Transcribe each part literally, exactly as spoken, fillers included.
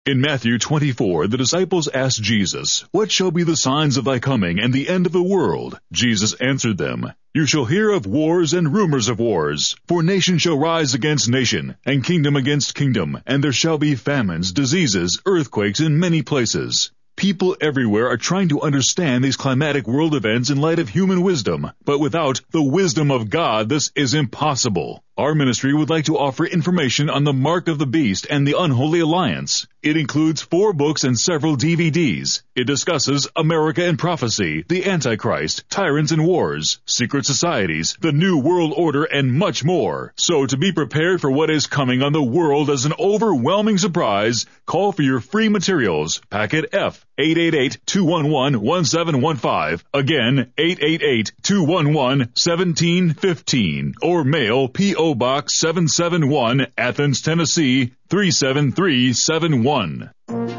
In Matthew twenty-four, the disciples asked Jesus, "What shall be the signs of thy coming and the end of the world?" Jesus answered them, "You shall hear of wars and rumors of wars. For nation shall rise against nation, and kingdom against kingdom, and there shall be famines, diseases, earthquakes in many places." People everywhere are trying to understand these climatic world events in light of human wisdom, but without the wisdom of God, this is impossible. Our ministry would like to offer information on the Mark of the Beast and the Unholy Alliance. It includes four books and several D V Ds. It discusses America and prophecy, the Antichrist, tyrants and wars, secret societies, the New World Order, and much more. So to be prepared for what is coming on the world as an overwhelming surprise, call for your free materials. Packet F, eight eight eight, two one one, one seven one five. Again, eight eight eight, two one one, one seven one five. Or mail P O Box seven seven one, Athens, Tennessee, three seven three seven one.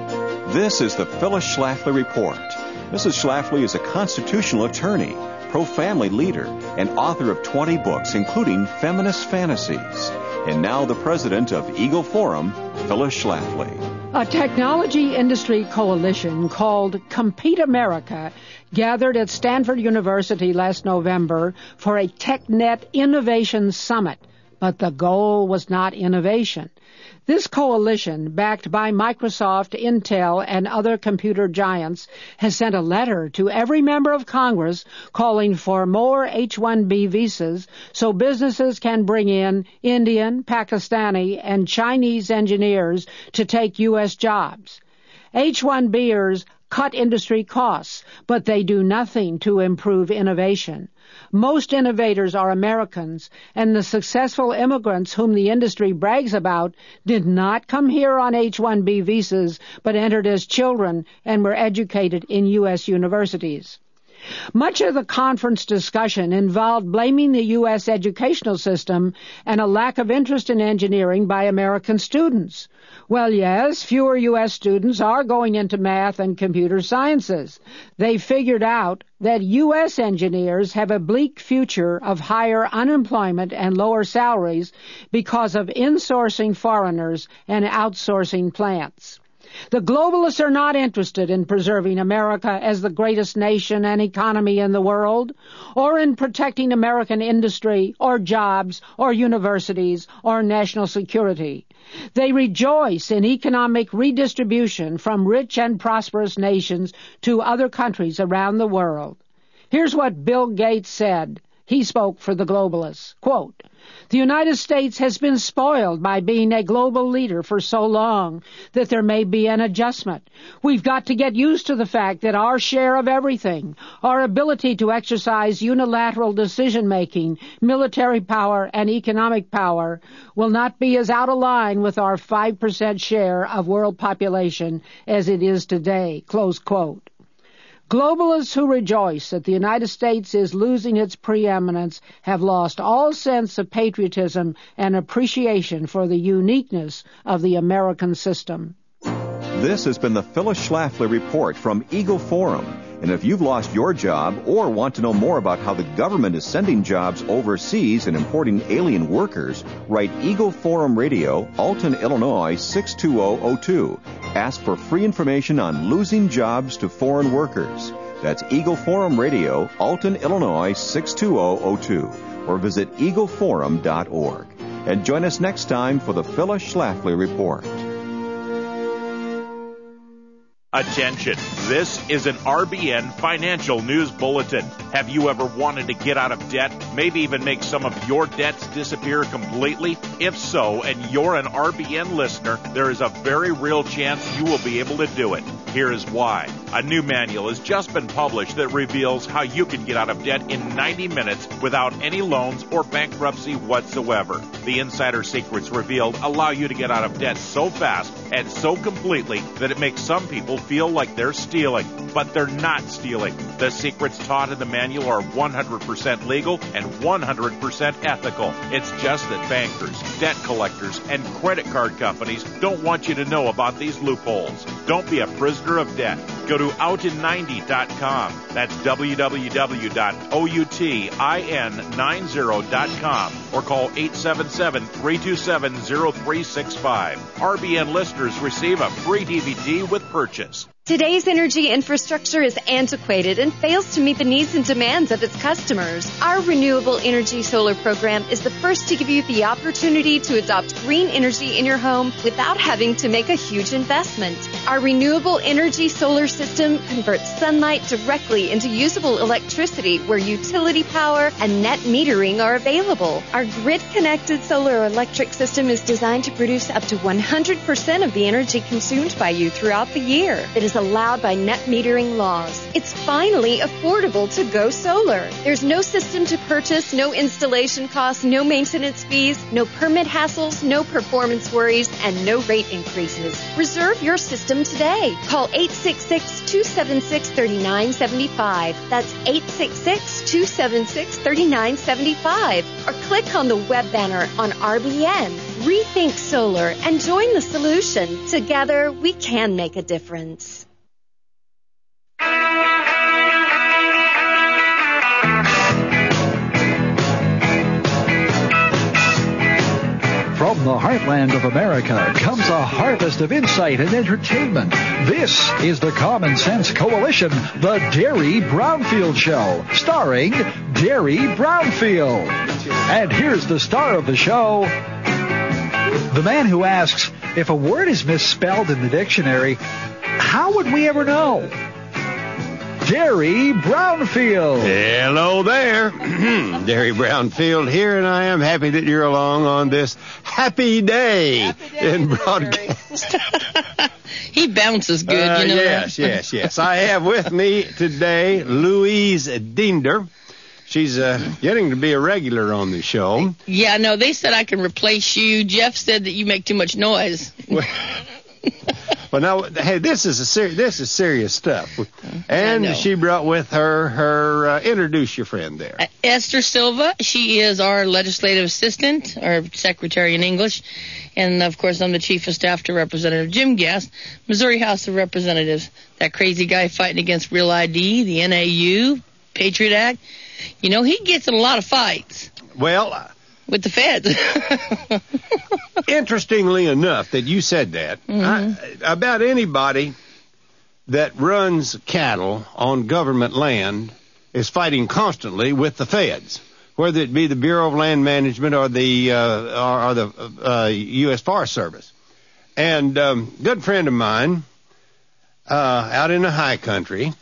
This is the Phyllis Schlafly Report. Missus Schlafly is a constitutional attorney, pro-family leader, and author of twenty books, including Feminist Fantasies. And now the president of Eagle Forum, Phyllis Schlafly. A technology industry coalition called Compete America gathered at Stanford University last November for a TechNet Innovation Summit, but the goal was not innovation. This coalition, backed by Microsoft, Intel, and other computer giants, has sent a letter to every member of Congress calling for more H one B visas so businesses can bring in Indian, Pakistani, and Chinese engineers to take U S jobs. H one Bers cut industry costs, but they do nothing to improve innovation. Most innovators are Americans, and the successful immigrants whom the industry brags about did not come here on H one B visas, but entered as children and were educated in U S universities. Much of the conference discussion involved blaming the U S educational system and a lack of interest in engineering by American students. Well, yes, fewer U S students are going into math and computer sciences. They figured out that U S engineers have a bleak future of higher unemployment and lower salaries because of insourcing foreigners and outsourcing plants. The globalists are not interested in preserving America as the greatest nation and economy in the world, or in protecting American industry, or jobs, or universities, or national security. They rejoice in economic redistribution from rich and prosperous nations to other countries around the world. Here's what Bill Gates said. He spoke for the globalists. Quote, "The United States has been spoiled by being a global leader for so long that there may be an adjustment. We've got to get used to the fact that our share of everything, our ability to exercise unilateral decision-making, military power, and economic power will not be as out of line with our five percent share of world population as it is today." Close quote. Globalists who rejoice that the United States is losing its preeminence have lost all sense of patriotism and appreciation for the uniqueness of the American system. This has been the Phyllis Schlafly Report from Eagle Forum. And if you've lost your job or want to know more about how the government is sending jobs overseas and importing alien workers, write Eagle Forum Radio, Alton, Illinois, six two zero zero two. Ask for free information on losing jobs to foreign workers. That's Eagle Forum Radio, Alton, Illinois, six two zero zero two. Or visit eagle forum dot org. And join us next time for the Phyllis Schlafly Report. Attention, this is an R B N Financial News Bulletin. Have you ever wanted to get out of debt, maybe even make some of your debts disappear completely? If so, and you're an R B N listener, there is a very real chance you will be able to do it. Here is why. A new manual has just been published that reveals how you can get out of debt in ninety minutes without any loans or bankruptcy whatsoever. The insider secrets revealed allow you to get out of debt so fast and so completely that it makes some people feel like they're stealing, but they're not stealing. The secrets taught in the manual are one hundred percent legal and one hundred percent ethical. It's just that bankers, debt collectors, and credit card companies don't want you to know about these loopholes. Don't be a prisoner of debt. Go to out in ninety dot com. That's w w w dot outin ninety dot com or call eight seven seven, three two seven, zero three six five. R B N listeners receive a free D V D with purchase. Today's energy infrastructure is antiquated and fails to meet the needs and demands of its customers. Our Renewable Energy Solar program is the first to give you the opportunity to adopt green energy in your home without having to make a huge investment. Our Renewable Energy Solar system converts sunlight directly into usable electricity where utility power and net metering are available. Our grid-connected solar electric system is designed to produce up to one hundred percent of the energy consumed by you throughout the year. It is allowed by net metering laws. It's finally affordable to go solar. There's no system to purchase, no installation costs, no maintenance fees, no permit hassles, no performance worries, and no rate increases. Reserve your system today. Call eight six six, two seven six, three nine seven five. That's eight six six, two seven six, three nine seven five. Or click on the web banner on R B N. Rethink solar and join the solution. Together, we can make a difference. From the heartland of America comes a harvest of insight and entertainment. This is the Common Sense Coalition, the Derry Brownfield Show, starring Derry Brownfield. And here's the star of the show, the man who asks, if a word is misspelled in the dictionary, how would we ever know? Derry Brownfield. Hello there. Derry Brownfield here, and I am happy that you're along on this happy day, happy day in broadcast. He bounces good, uh, you know. Yes, yes, yes. I have with me today Louise Diender. She's uh, getting to be a regular on the show. Yeah, no, they said I can replace you. Jeff said that you make too much noise. Well, well, now, hey, this is a ser- this is serious stuff. And she brought with her her uh, introduce your friend there. Uh, Esther Silva. She is our legislative assistant, or secretary in English. And, of course, I'm the chief of staff to Representative Jim Guest, Missouri House of Representatives. That crazy guy fighting against Real I D, the N A U, Patriot Act. You know, he gets in a lot of fights. Well, uh, with the feds. Interestingly enough that you said that, mm-hmm. I, about anybody that runs cattle on government land is fighting constantly with the feds, whether it be the Bureau of Land Management or the uh, or, or the uh, U S Forest Service. And um, a good friend of mine uh, out in the high country,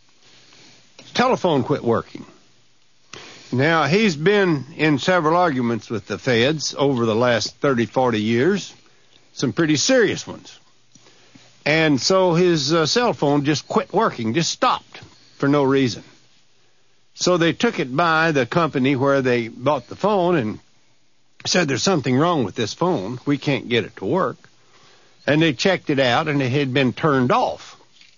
his telephone quit working. Now, he's been in several arguments with the feds over the last thirty, forty years, some pretty serious ones. And so his uh, cell phone just quit working, just stopped for no reason. So they took it by the company where they bought the phone and said, there's something wrong with this phone. We can't get it to work. And they checked it out, and it had been turned off.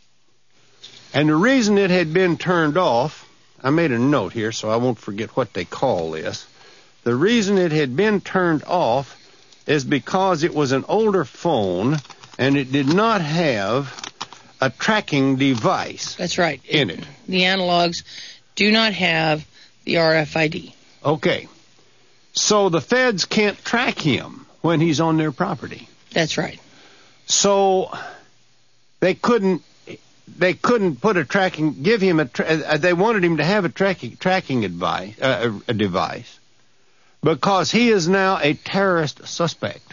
And the reason it had been turned off, I made a note here so I won't forget what they call this. The reason it had been turned off is because it was an older phone and it did not have a tracking device. That's right. In it. The analogs do not have the R F I D. Okay. So the feds can't track him when he's on their property. That's right. So they couldn't They couldn't put a tracking, give him a, tra- they wanted him to have a tracking, tracking advice, uh, a, a device, because he is now a terrorist suspect,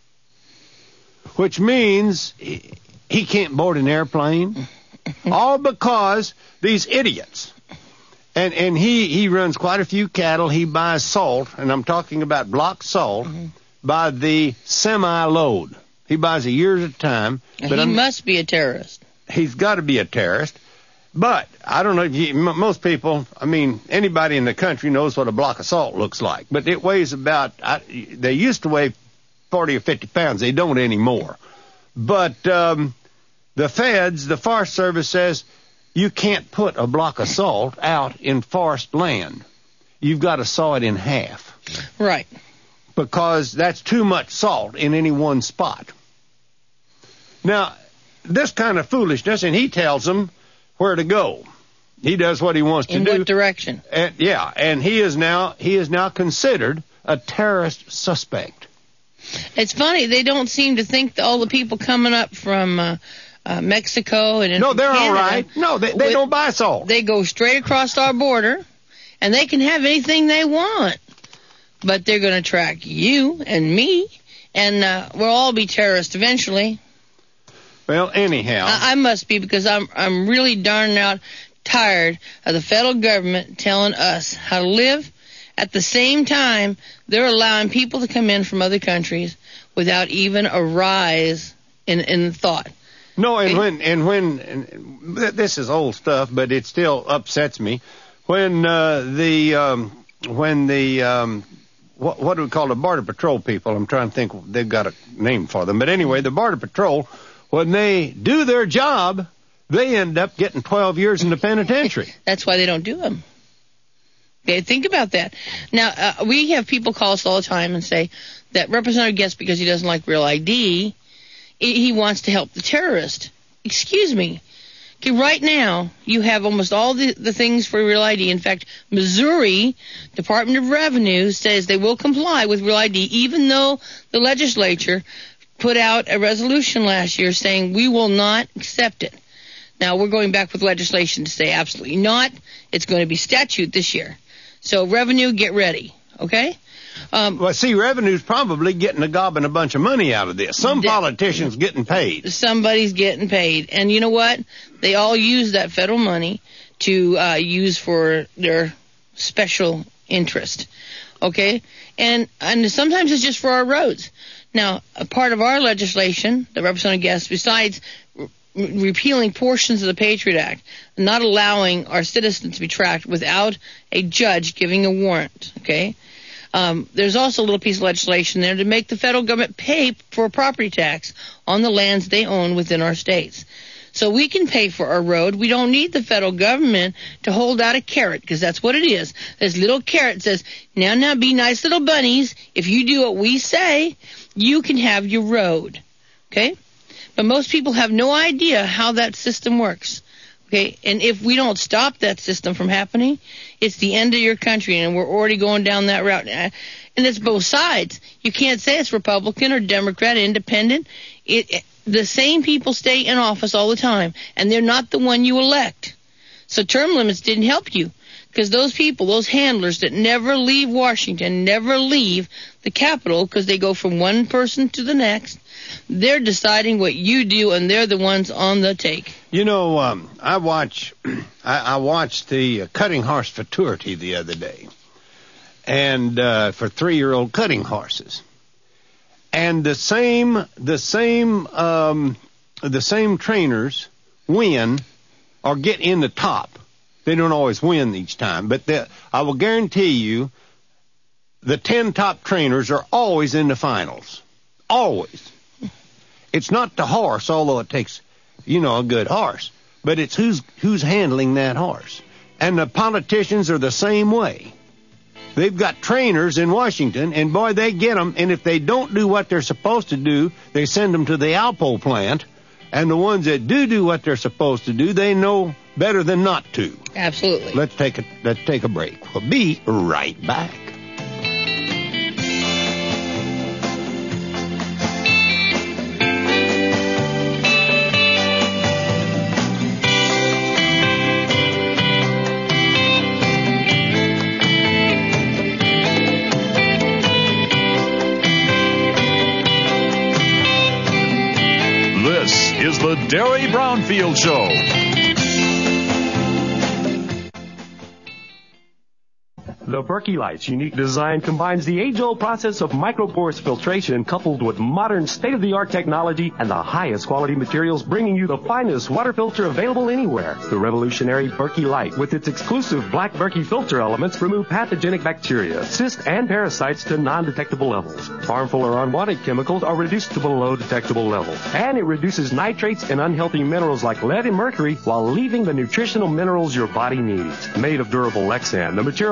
which means he, he can't board an airplane, all because these idiots, and, and he, he runs quite a few cattle, he buys salt, and I'm talking about block salt, mm-hmm. by the semi-load. He buys a year at a time. But he I'm, must be a terrorist. He's got to be a terrorist, but I don't know if you, m- most people, I mean, anybody in the country knows what a block of salt looks like, but it weighs about, I, they used to weigh forty or fifty pounds. They don't anymore. But um, the feds, the Forest Service says, you can't put a block of salt out in forest land. You've got to saw it in half. Right. Because that's too much salt in any one spot. Now, this kind of foolishness, and he tells them where to go. He does what he wants to In do. what direction? And, yeah, and he is now he is now considered a terrorist suspect. It's funny, they don't seem to think that all the people coming up from uh, uh, Mexico and No, they're Canada, all right. No, they, they with, don't buy salt. They go straight across our border, and they can have anything they want. But they're going to track you and me, and uh, we'll all be terrorists eventually. Well, anyhow. I, I must be, because I'm I'm really darn out tired of the federal government telling us how to live. At the same time, they're allowing people to come in from other countries without even a rise in, in thought. No, and okay? when, and when, and this is old stuff, but it still upsets me. When, uh, the, um, when the, um, what, what do we call the Border Patrol people? I'm trying to think, they've got a name for them. But anyway, the Border Patrol, when they do their job, they end up getting twelve years in the penitentiary. That's why they don't do them. Okay, think about that. Now, uh, we have people call us all the time and say that Representative Guest, because he doesn't like Real I D, he wants to help the terrorist. Excuse me. Okay, right now, you have almost all the, the things for Real I D. In fact, Missouri Department of Revenue says they will comply with Real I D, even though the legislature put out a resolution last year saying we will not accept it. Now, we're going back with legislation to say absolutely not. It's going to be statute this year. So, Revenue, get ready, okay? Um, well, see, Revenue's probably getting a gobbing a bunch of money out of this. Some politician's getting paid. Somebody's getting paid. And you know what? They all use that federal money to uh, use for their special interest, okay? And, and sometimes it's just for our roads. Now, a part of our legislation, the Representative Guest, besides repealing portions of the Patriot Act, not allowing our citizens to be tracked without a judge giving a warrant, okay? Um, there's also a little piece of legislation there to make the federal government pay for a property tax on the lands they own within our states. So we can pay for our road. We don't need the federal government to hold out a carrot, because that's what it is. This little carrot says, now, now, be nice little bunnies. If you do what we say, you can have your road, okay? But most people have no idea how that system works, okay? And if we don't stop that system from happening, it's the end of your country, and we're already going down that route. And it's both sides. You can't say it's Republican or Democrat, independent. It, it, the same people stay in office all the time, and they're not the one you elect. So term limits didn't help you, because those people, those handlers that never leave Washington, never leave the Capitol, because they go from one person to the next, they're deciding what you do, and they're the ones on the take. You know, um, I watch, I, I watched the uh, cutting horse futurity the other day, and uh, for three-year-old cutting horses, and the same, the same, um, the same trainers win or get in the top. They don't always win each time, but the, I will guarantee you, the ten top trainers are always in the finals, always. It's not the horse, although it takes, you know, a good horse. But it's who's who's handling that horse. And the politicians are the same way. They've got trainers in Washington, and boy, they get them. And if they don't do what they're supposed to do, they send them to the Alpo plant. And the ones that do do what they're supposed to do, they know better than not to. Absolutely. Let's take a let's take a break. We'll be right back. This is the Derry Brownfield Show. The Berkey Light's unique design combines the age-old process of microporous filtration coupled with modern state-of-the-art technology and the highest quality materials, bringing you the finest water filter available anywhere. The revolutionary Berkey Light, with its exclusive black Berkey filter elements, remove pathogenic bacteria, cysts, and parasites to non-detectable levels. Harmful or unwanted chemicals are reduced to below detectable levels. And it reduces nitrates and unhealthy minerals like lead and mercury while leaving the nutritional minerals your body needs. Made of durable Lexan, the material used in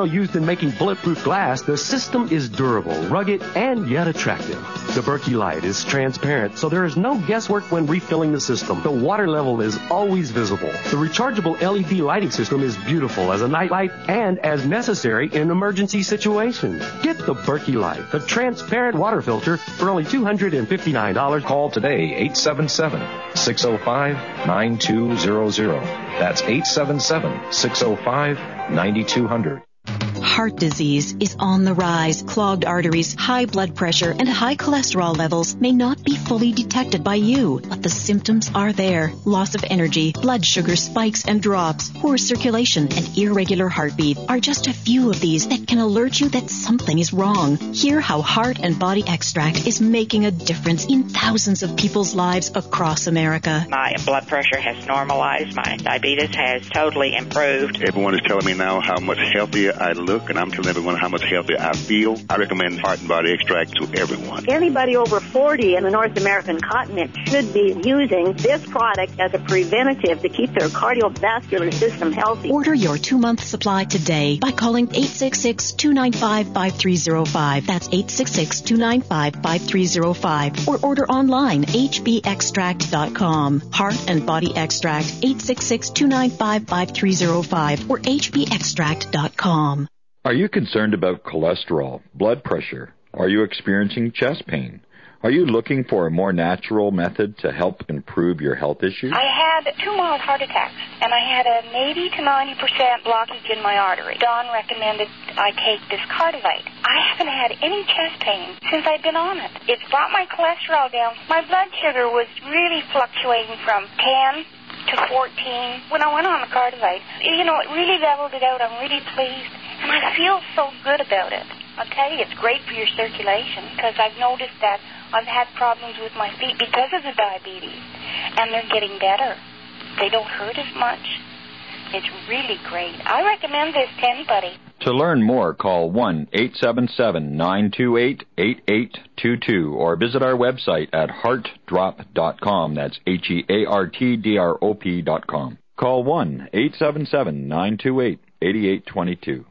making bulletproof glass, the system is durable, rugged, and yet attractive. The Berkey Light is transparent, so there is no guesswork when refilling the system. The water level is always visible. The rechargeable L E D lighting system is beautiful as a night light and as necessary in emergency situations. Get the Berkey Light, the transparent water filter, for only two hundred fifty-nine dollars. Call today, eight seven seven, six oh five, nine two zero zero. That's eight seven seven, six oh five, nine two zero zero. Heart disease is on the rise. Clogged arteries, high blood pressure, and high cholesterol levels may not be fully detected by you, but the symptoms are there. Loss of energy, blood sugar spikes and drops, poor circulation, and irregular heartbeat are just a few of these that can alert you that something is wrong. Hear how Heart and Body Extract is making a difference in thousands of people's lives across America. My blood pressure has normalized. My diabetes has totally improved. Everyone is telling me now how much healthier I look, and I'm telling everyone how much healthier I feel. I recommend Heart and Body Extract to everyone. Anybody over forty in the North American continent should be using this product as a preventative to keep their cardiovascular system healthy. Order your two-month supply today by calling eight six six, two nine five, five three zero five. That's eight six six, two nine five, five three zero five. Or order online, h b extract dot com. Heart and Body Extract, eight six six, two nine five, five three zero five or h b extract dot com. Are you concerned about cholesterol, blood pressure? Are you experiencing chest pain? Are you looking for a more natural method to help improve your health issues? I had two mild heart attacks, and I had an eighty to ninety percent blockage in my artery. Don recommended I take this Cardivite. I haven't had any chest pain since I've been on it. It's brought my cholesterol down. My blood sugar was really fluctuating from ten to fourteen when I went on the Cardivite. You know, it really leveled it out. I'm really pleased, and I feel so good about it. I'll tell you, it's great for your circulation, because I've noticed that I've had problems with my feet because of the diabetes, and they're getting better. They don't hurt as much. It's really great. I recommend this to anybody. To learn more, call one eight seven seven, nine two eight, eight eight two two or visit our website at heart drop dot com. That's H E A R T D R O P dot com. Call one eight seven seven, nine two eight, eight eight two two.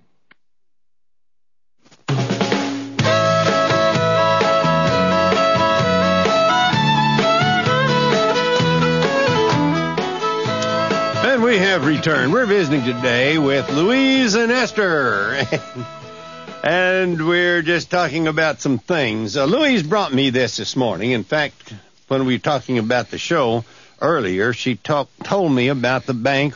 And we have returned. We're visiting today with Louise and Esther. And we're just talking about some things. Uh, Louise brought me this this morning. In fact, when we were talking about the show earlier, she talk, told me about the bank,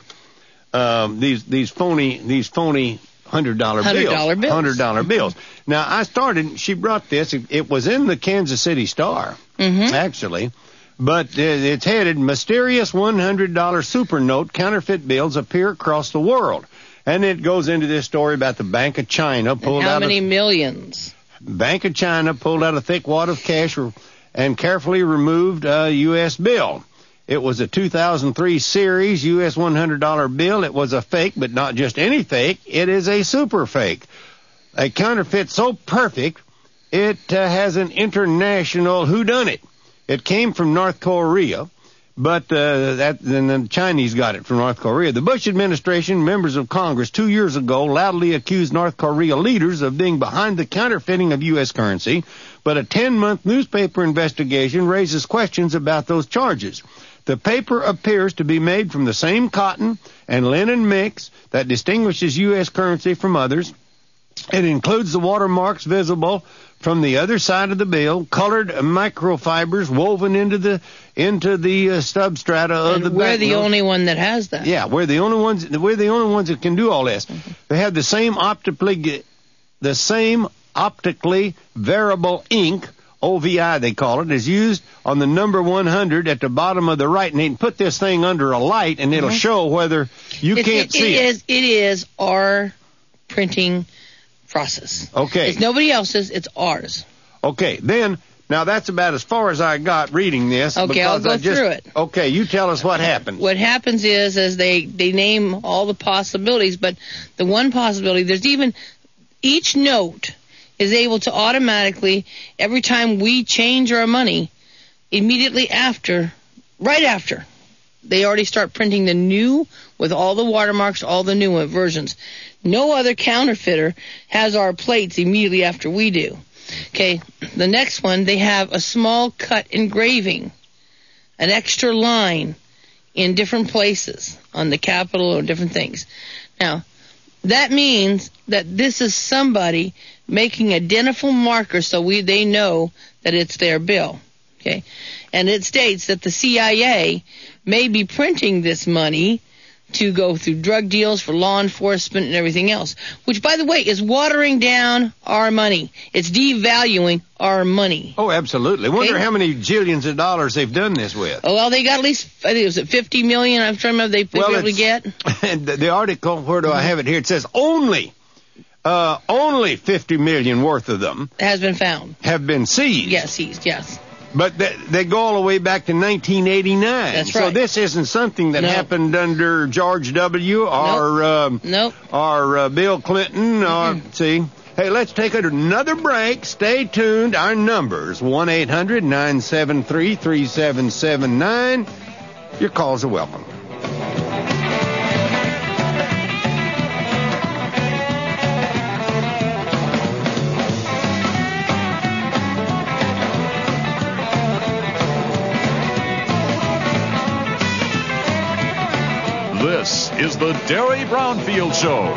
um, these these phony these phony hundred dollar bills, hundred dollar bills, hundred dollar bills. Now I started. She brought this. It, it was in the Kansas City Star, mm-hmm. actually. But it's headed, Mysterious one hundred dollar super note counterfeit bills appear across the world. And it goes into this story about the Bank of China pulled and how out many a, millions? Bank of China pulled out a thick wad of cash and carefully removed a U S bill. It was a two thousand three series U S one hundred dollar bill. It was a fake, but not just any fake. It is a super fake. A counterfeit so perfect, it uh, has an international whodunit. It came from North Korea, but uh, that then the Chinese got it from North Korea. The Bush administration, members of Congress, two years ago loudly accused North Korea leaders of being behind the counterfeiting of U S currency, but a ten-month newspaper investigation raises questions about those charges. The paper appears to be made from the same cotton and linen mix that distinguishes U S currency from others. It includes the watermarks visible from the other side of the bill, colored microfibers woven into the into the uh, substrata of and the we're the banknote. only one that has that. Yeah, we're the only ones. We're the only ones that can do all this. Mm-hmm. They have the same optically, the same optically variable ink, O V I they call it, is used on the number one hundred at the bottom of the right, and they can put this thing under a light, and it'll mm-hmm. show whether you it, can't it, see it. it. Is, it is our printing process. Okay. It's nobody else's, it's ours. Okay, then, now that's about as far as I got reading this. Okay, I'll go I just, through it. Okay, you tell us what happens. What happens is, is they, they name all the possibilities, but the one possibility, there's even, each note is able to automatically, every time we change our money, immediately after, right after, they already start printing the new with all the watermarks, all the new versions. No other counterfeiter has our plates immediately after we do. Okay, the next one, they have a small cut engraving, an extra line in different places on the Capitol or different things. Now, that means that this is somebody making identical markers so we they know that it's their bill. Okay, and it states that the C I A may be printing this money to go through drug deals for law enforcement and everything else, which, by the way, is watering down our money. It's devaluing our money. Oh, absolutely. Wonder Okay. how many jillions of dollars they've done this with. Oh, well, they got at least, I think it was at fifty million, I'm trying to remember, they, they Well, were able to it's- get. And the, the article, where do I have it here? It says only, uh, only fifty million worth of them Has been found. have been seized. Yes, seized, yes. But they, they go all the way back to nineteen eighty-nine. That's So right. this isn't something that No. happened under George W. or um, nope. or uh, Bill Clinton. Or see. Hey, let's take another break. Stay tuned. Our numbers one eight hundred nine seven three three seven seven nine. Your calls are welcome. This is the Derry Brownfield Show.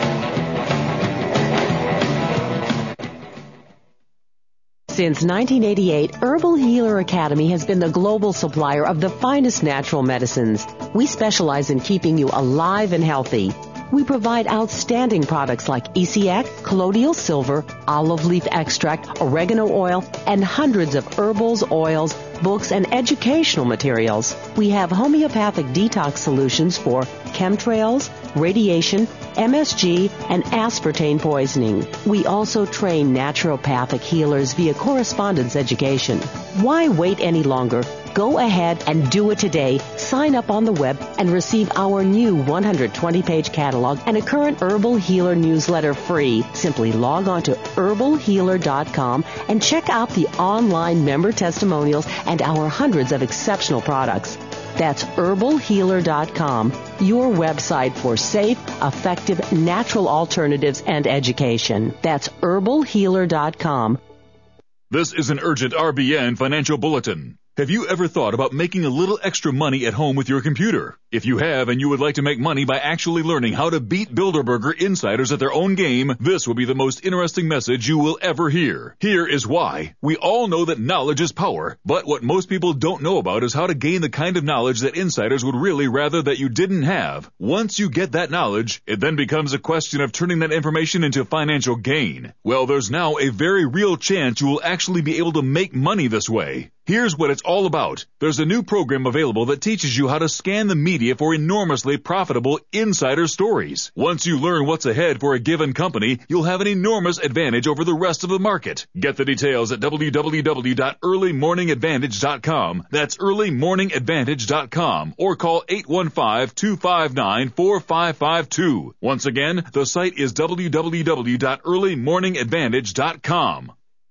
Since nineteen eighty-eight, Herbal Healer Academy has been the global supplier of the finest natural medicines. We specialize in keeping you alive and healthy. We provide outstanding products like E C X, colloidal silver, olive leaf extract, oregano oil, and hundreds of herbals, oils, books, and educational materials. We have homeopathic detox solutions for chemtrails, radiation, M S G, and aspartame poisoning. We also train naturopathic healers via correspondence education. Why wait any longer? Go ahead and do it today. Sign up on the web and receive our new one hundred twenty page catalog and a current Herbal Healer newsletter free. Simply log on to herbal healer dot com and check out the online member testimonials and our hundreds of exceptional products. That's herbal healer dot com, your website for safe, effective, natural alternatives and education. That's herbal healer dot com. This is an urgent R B N financial bulletin. Have you ever thought about making a little extra money at home with your computer? If you have and you would like to make money by actually learning how to beat Bilderberger insiders at their own game, this will be the most interesting message you will ever hear. Here is why. We all know that knowledge is power, but what most people don't know about is how to gain the kind of knowledge that insiders would really rather that you didn't have. Once you get that knowledge, it then becomes a question of turning that information into financial gain. Well, there's now a very real chance you will actually be able to make money this way. Here's what it's all about. There's a new program available that teaches you how to scan the media for enormously profitable insider stories. Once you learn what's ahead for a given company, you'll have an enormous advantage over the rest of the market. Get the details at w w w dot early morning advantage dot com. That's early morning advantage dot com or call eight one five, two five nine, four five five two. Once again, the site is w w w dot early morning advantage dot com.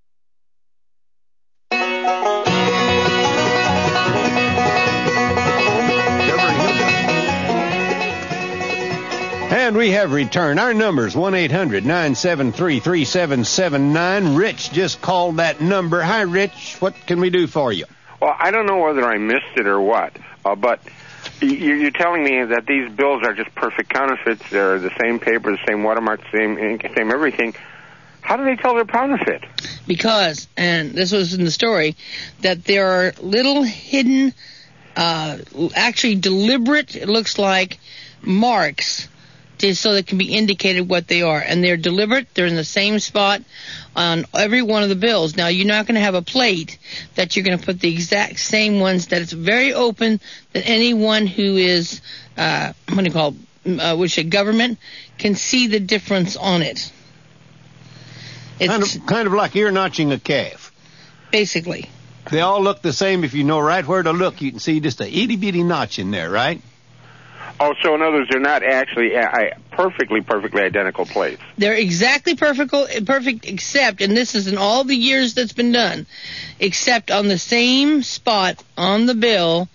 And we have returned. Our number's one eight hundred nine seven three three seven seven nine. Rich just called that number. Hi, Rich. What can we do for you? Well, I don't know whether I missed it or what, uh, but you- you're telling me that these bills are just perfect counterfeits. They're the same paper, the same watermark, same ink, same everything. How do they tell they're counterfeit? Because, and this was in the story, that there are little hidden, uh, actually deliberate, it looks like, marks to, so that can be indicated what they are. And they're deliberate. They're in the same spot on every one of the bills. Now, you're not going to have a plate that you're going to put the exact same ones, that it's very open, that anyone who is, uh, what do you call it, uh, which a government can see the difference on it. It's kind of, kind of like ear notching a calf. Basically. They all look the same. If you know right where to look, you can see just a itty bitty notch in there, right? Oh, so in other words, they're not actually uh, perfectly, perfectly identical plates. They're exactly perfect, perfect, except, and this is in all the years that's been done, except on the same spot on the bill,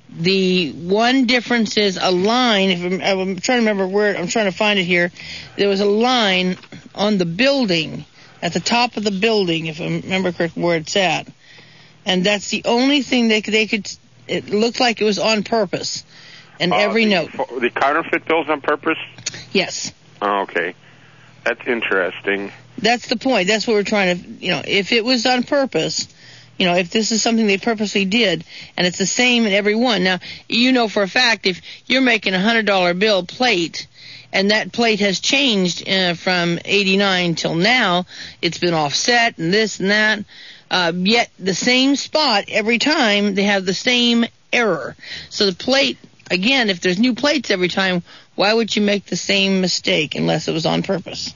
The one difference is a line. If I'm, I'm trying to remember where, I'm trying to find it here. There was a line on the building, at the top of the building, if I remember correctly where it's at. And that's the only thing they could, they could, it looked like it was on purpose. And uh, every the, note. The counterfeit bills on purpose? Yes. Oh, okay. That's interesting. That's the point. That's what we're trying to, you know, if it was on purpose, you know, if this is something they purposely did, and it's the same in every one. Now, you know for a fact, if you're making a one hundred dollar bill plate, and that plate has changed uh, from eighty-nine till now, it's been offset and this and that, uh, yet the same spot every time, they have the same error. So the plate, again, if there's new plates every time, why would you make the same mistake unless it was on purpose?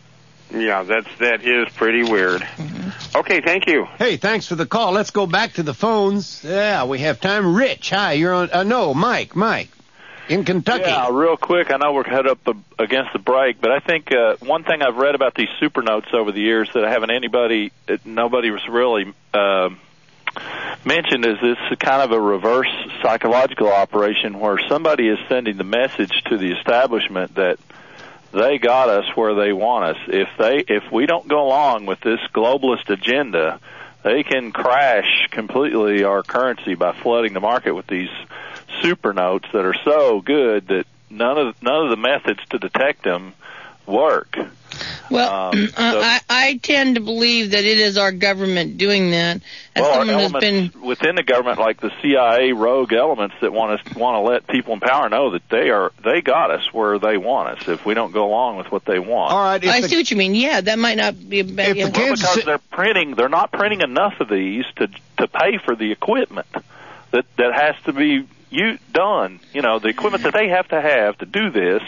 Yeah, that's that is pretty weird. Mm-hmm. Okay, thank you. Hey, thanks for the call. Let's go back to the phones. Yeah, we have time. Rich, hi, you're on. Uh, no, Mike, Mike, in Kentucky. Yeah, real quick. I know we're head up against the break, but I think uh, one thing I've read about these super notes over the years that I haven't anybody, nobody was really uh, mentioned is this kind of a reverse psychological operation where somebody is sending the message to the establishment that they got us where they want us. If they, if we don't go along with this globalist agenda, they can crash completely our currency by flooding the market with these super notes that are so good that none of none of the methods to detect them work. Well, um, so, I, I tend to believe that it is our government doing that. As well, someone elements has been within the government, like the C I A rogue elements that want us want to let people in power know that they are they got us where they want us if we don't go along with what they want. All right, I the, see what you mean. Yeah, that might not be a bad. Well, because they're printing, they're not printing enough of these to to pay for the equipment that that has to be you done. You know, the equipment that they have to have to do this,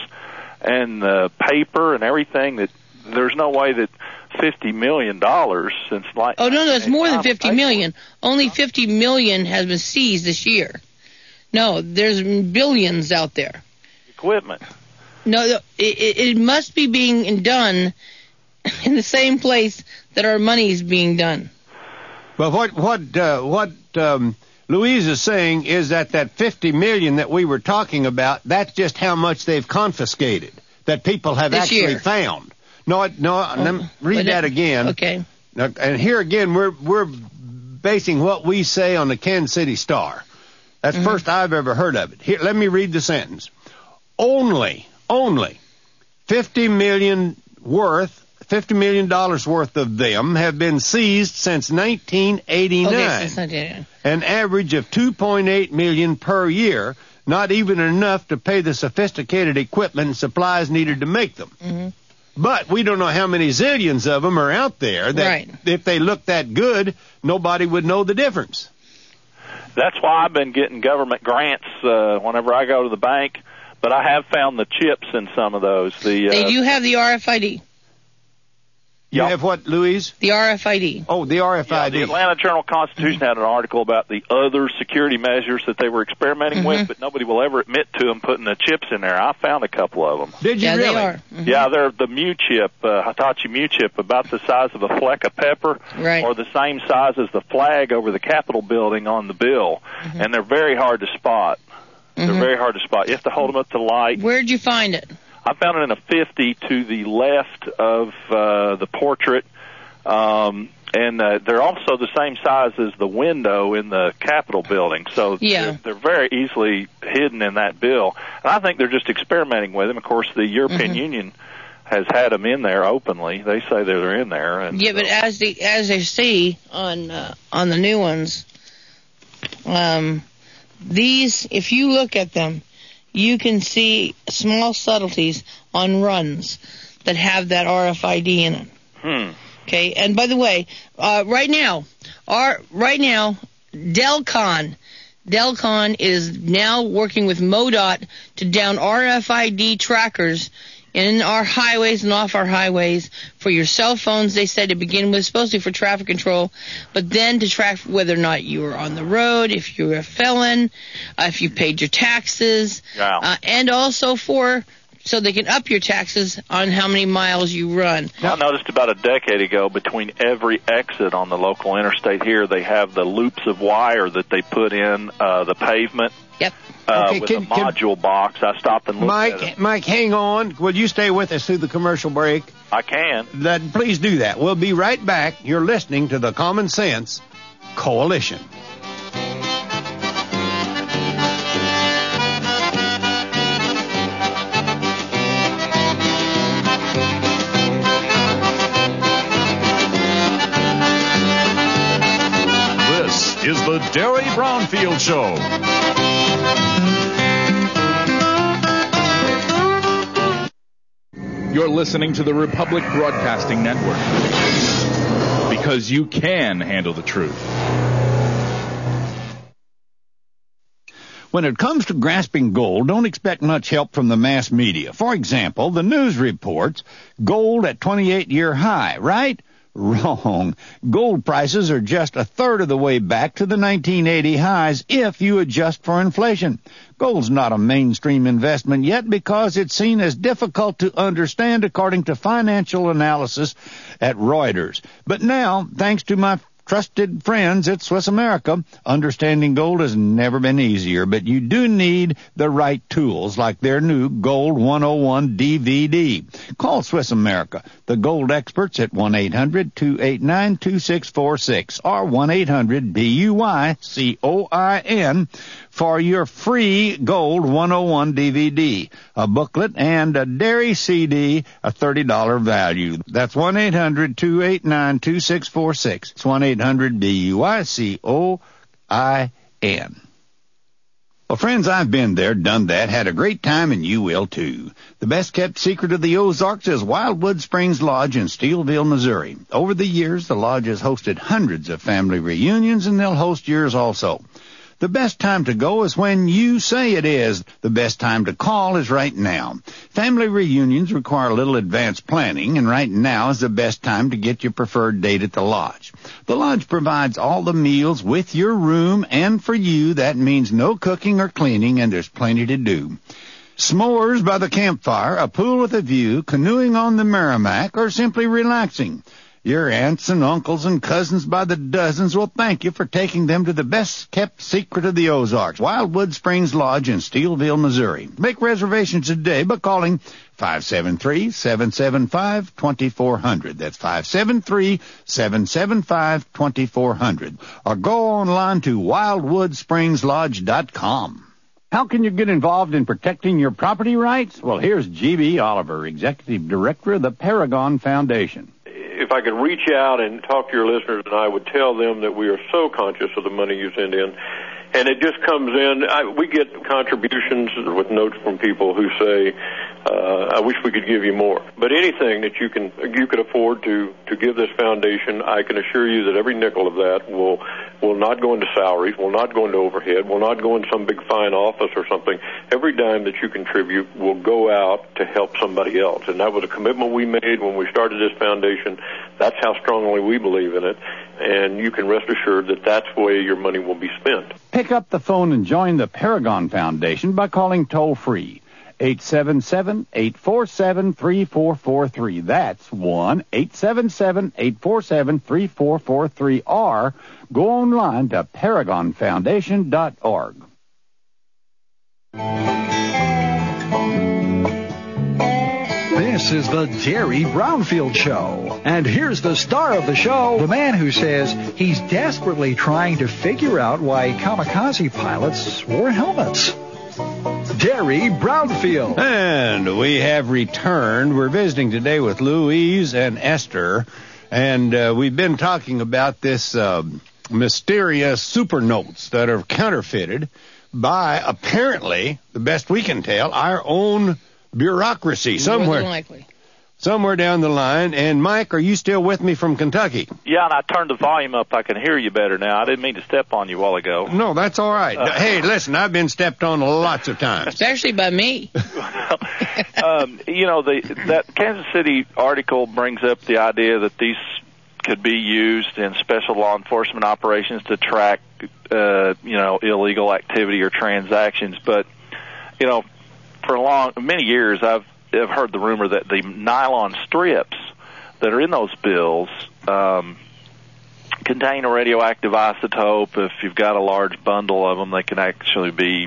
and the paper and everything. That there's no way that fifty million dollars since like oh no, no, it's more than fifty million. Only fifty million has been seized this year. No, there's billions out there. Equipment. No, it, it must be being done in the same place that our money is being done. Well, what what uh, what um, Louise is saying is that that fifty million that we were talking about, that's just how much they've confiscated that people have this actually year. found. No, no. Oh, let me read that again. Okay. Now, and here again, we're we're basing what we say on the Kansas City Star. That's the mm-hmm. first I've ever heard of it. Here, let me read the sentence. Only, only fifty million worth, fifty million dollars worth of them have been seized since nineteen eighty-nine. Okay, since nineteen eighty-nine. An average of two point eight million per year. Not even enough to pay the sophisticated equipment and supplies needed to make them. Mm-hmm. But we don't know how many zillions of them are out there that right. if they look that good, nobody would know the difference. That's why I've been getting government grants uh, whenever I go to the bank, but I have found the chips in some of those. The, uh, they do have the R F I D. You yep. have what, Louise? The R F I D. Oh, the R F I D. Yeah, the Atlanta Journal-Constitution mm-hmm. had an article about the other security measures that they were experimenting mm-hmm. with, but nobody will ever admit to them putting the chips in there. I found a couple of them. Did you yeah, really? They are. Mm-hmm. Yeah, they're the Mew chip, uh, Hitachi Mew chip, about the size of a fleck of pepper, right. or the same size as the flag over the Capitol building on the bill, mm-hmm. and they're very hard to spot. Mm-hmm. They're very hard to spot. You have to hold them up to light. Where'd you find it? I found it in a fifty to the left of uh, the portrait. Um, and uh, they're also the same size as the window in the Capitol building, so yeah. they're, they're very easily hidden in that bill. And I think they're just experimenting with them. Of course, the European mm-hmm. Union has had them in there openly. They say they're in there. And yeah, so. but as the as they see on uh, on the new ones, um, these, if you look at them, you can see small subtleties on runs that have that R F I D in it. Hmm. Okay, and by the way, uh, right now, our right now, Delcon, Delcon is now working with MoDOT to down R F I D trackers in our highways and off our highways for your cell phones. They said to begin with, supposed to be for traffic control, but then to track whether or not you were on the road, if you're a felon, uh, if you paid your taxes, wow. uh, and also for so they can up your taxes on how many miles you run. I noticed about a decade ago between every exit on the local interstate here, they have the loops of wire that they put in uh, the pavement Yep. Uh, Okay, with can- a can- module box. I stopped and looked Mike, at it. Mike, hang on. Will you stay with us through the commercial break? I can. That, please do that. We'll be right back. You're listening to the Common Sense Coalition. This is the Derry Brownfield Show. You're listening to the Republic Broadcasting Network. Because you can handle the truth. When it comes to grasping gold, don't expect much help from the mass media. For example, the news reports gold at twenty-eight-year high, right? Wrong. Gold prices are just a third of the way back to the nineteen eighty highs if you adjust for inflation. Gold's not a mainstream investment yet because it's seen as difficult to understand according to financial analysis at Reuters. But now, thanks to my trusted friends at Swiss America, understanding gold has never been easier, but you do need the right tools like their new Gold one oh one D V D. Call Swiss America, the gold experts at one eight hundred two eight nine two six four six or one eight hundred B U Y C O I N for your free Gold one oh one D V D, a booklet, and a dairy C D, a thirty dollars value. That's one eight hundred two eight nine two six four six. It's one eight hundred B U I C O I N. Well, friends, I've been there, done that, had a great time, and you will too. The best-kept secret of the Ozarks is Wildwood Springs Lodge in Steelville, Missouri. Over the years, the lodge has hosted hundreds of family reunions, and they'll host yours also. The best time to go is when you say it is. The best time to call is right now. Family reunions require a little advanced planning, and right now is the best time to get your preferred date at the lodge. The lodge provides all the meals with your room, and for you, that means no cooking or cleaning, and there's plenty to do. S'mores by the campfire, a pool with a view, canoeing on the Merrimack, or simply relaxing. Your aunts and uncles and cousins by the dozens will thank you for taking them to the best-kept secret of the Ozarks, Wildwood Springs Lodge in Steelville, Missouri. Make reservations today by calling five seven three, seven seven five, two four zero zero. That's five seven three, seven seven five, two four zero zero. Or go online to wildwood springs lodge dot com. How can you get involved in protecting your property rights? Well, here's G B Oliver, Executive Director of the Paragon Foundation. If I could reach out and talk to your listeners, and I would tell them that we are so conscious of the money you send in, and it just comes in. I, we get contributions with notes from people who say, uh, I wish we could give you more. But anything that you can you could afford to, to give this foundation, I can assure you that every nickel of that will will not go into salaries, will not go into overhead, will not go in some big fine office or something. Every dime that you contribute will go out to help somebody else. And that was a commitment we made when we started this foundation. That's how strongly we believe in it. And you can rest assured that that's the way your money will be spent. Pick up the phone and join the Paragon Foundation by calling toll-free eight seven seven, eight four seven, three four four three. That's one eight seven seven, eight four seven, three four four three. Or go online to paragon foundation dot org. This is the Derry Brownfield Show. And here's the star of the show, the man who says he's desperately trying to figure out why kamikaze pilots wore helmets. Derry Brownfield. And we have returned. We're visiting today with Louise and Esther. And uh, we've been talking about this uh, mysterious super notes that are counterfeited by, apparently, the best we can tell, our own bureaucracy somewhere, likely. somewhere down the line. And Mike, are you still with me from Kentucky? Yeah, and I turned the volume up. I can hear you better now. I didn't mean to step on you a while ago. No, that's all right. Uh, hey, listen, I've been stepped on lots of times. Especially by me. um, you know, the, that Kansas City article brings up the idea that these could be used in special law enforcement operations to track, uh, you know, illegal activity or transactions. But, you know, for a long, many years, I've, I've heard the rumor that the nylon strips that are in those bills um, contain a radioactive isotope. If you've got a large bundle of them, they can actually be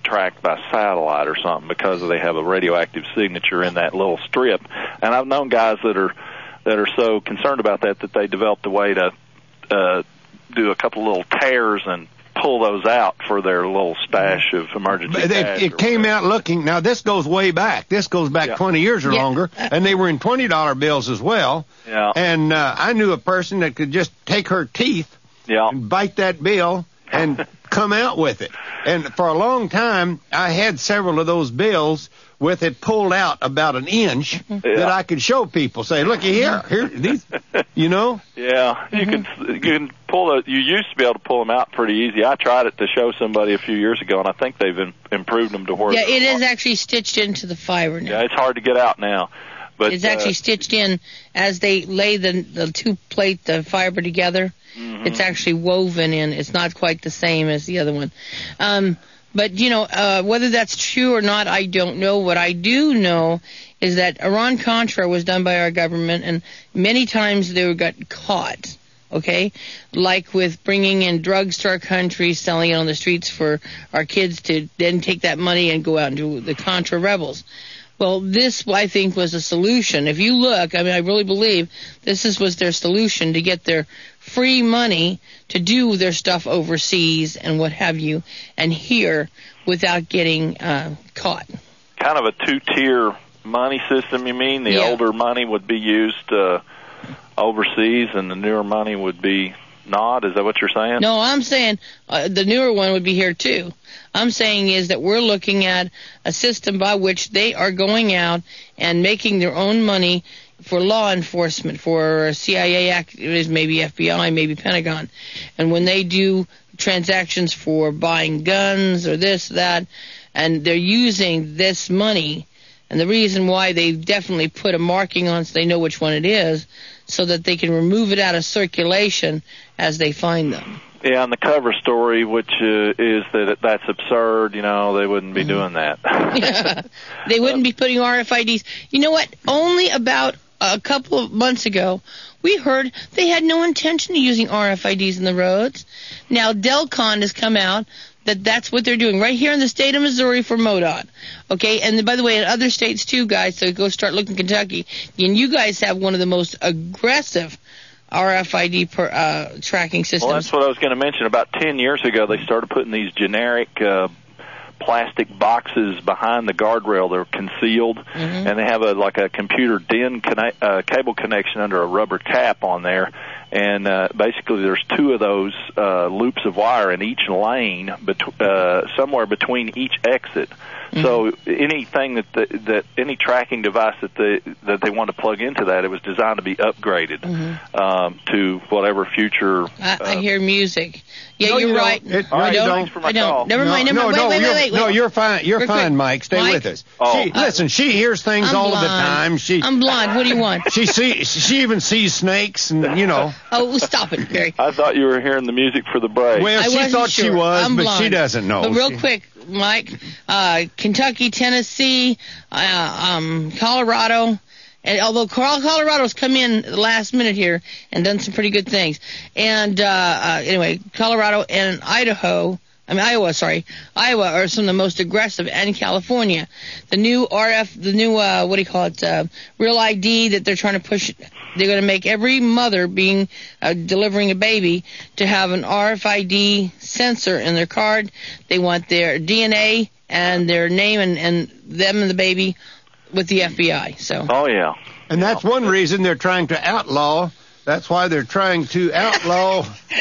tracked by satellite or something because they have a radioactive signature in that little strip. And I've known guys that are that are so concerned about that that they developed a way to uh, do a couple little tears and pull those out for their little stash of emergency It, cash. it came out looking, now this goes way back. This goes back Yeah. twenty years or Yeah. longer, and they were in twenty dollar bills as well. Yeah. And uh, I knew a person that could just take her teeth yeah. and bite that bill and come out with it. And for a long time, I had several of those bills with it pulled out about an inch that I could show people. Say, looky here, here, these, you know. Yeah, you can you can pull the. You used to be able to pull them out pretty easy. I tried it to show somebody a few years ago, and I think they've in, improved them to where. Yeah, they're it is actually stitched into the fiber now. Yeah, it's hard to get out now, but It's actually uh, stitched in as they lay the the two plate the fiber together. Mm-hmm. It's actually woven in. It's not quite the same as the other one. Um, but you know, uh, whether that's true or not, I don't know. What I do know is that Iran-Contra was done by our government, and many times they got caught. Okay, like with bringing in drugs to our country, selling it on the streets for our kids to then take that money and go out and do the Contra rebels. Well, this, I think, was a solution. If you look, I mean, I really believe this is, was their solution to get their free money to do their stuff overseas and what have you, and here without getting uh, caught. kind of a two-tier money system, you mean? The Yeah. older money would be used uh, overseas, and the newer money would be not? Is that what you're saying? No, I'm saying uh, the newer one would be here too. I'm saying is that we're looking at a system by which they are going out and making their own money for law enforcement, for C I A activities, maybe F B I, maybe Pentagon. And when they do transactions for buying guns or this, that, and they're using this money, and the reason why they definitely put a marking on so they know which one it is, so that they can remove it out of circulation as they find them. Yeah, and the cover story, which uh, is that it, that's absurd, you know, they wouldn't be doing that. Yeah. They wouldn't be putting R F I Ds. You know what? Only about a couple of months ago, we heard they had no intention of using R F I Ds in the roads. Now, Delcon has come out that that's what they're doing right here in the state of Missouri for MoDOT. Okay, and by the way, in other states too, guys, so go start looking at Kentucky. And you guys have one of the most aggressive R F I D per, uh, tracking systems. Well, that's what I was going to mention. About ten years ago, they started putting these generic uh, plastic boxes behind the guardrail. They're concealed, Mm-hmm. and they have a like a computer D I N connect, uh, cable connection under a rubber cap on there. And uh, basically, there's two of those uh, loops of wire in each lane, bet- uh, somewhere between each exit. Mm-hmm. So anything that the, that any tracking device that they that they want to plug into that, it was designed to be upgraded Mm-hmm. um, to whatever future. I, uh, I hear music. Yeah, No, you're you don't. right. It- All no, right, you thanks don't. for my I don't. call. Never mind. Never no, mind. no, Wait, wait, you're, wait, wait. no, you're fine. You're Real fine, quick. Mike. Stay Mike? with us. Oh. She, listen, she hears things I'm all blind. the time. She, I'm blind. What do you want? she see, she even sees snakes, and you know. Oh, stop it, Barry. I thought you were hearing the music for the break. Well, I she wasn't thought sure. she was, I'm but blind. she doesn't know. But real She- quick, Mike, uh, Kentucky, Tennessee, uh, um, Colorado. And although Colorado's come in the last minute here and done some pretty good things, and uh, uh, anyway, Colorado and Idaho. I mean, Iowa, sorry. Iowa are some of the most aggressive, and California. The new R F, the new, uh, what do you call it, uh, Real I D that they're trying to push, they're going to make every mother being, uh, delivering a baby to have an R F I D sensor in their card. They want their D N A and their name and, and them and the baby with the F B I, so. Oh, yeah. And that's one reason they're trying to outlaw. That's why they're trying to outlaw.